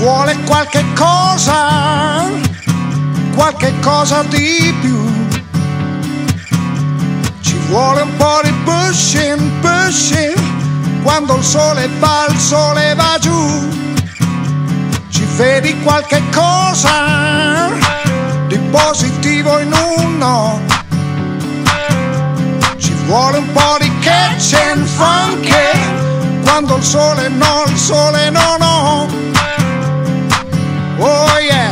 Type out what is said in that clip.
vuole qualche cosa di più. Ci vuole un po' di pushing, quando il sole va giù. Ci vedi qualche cosa di positivo in uno. Ci vuole un po' di catch and funk, quando il sole no. Oh yeah.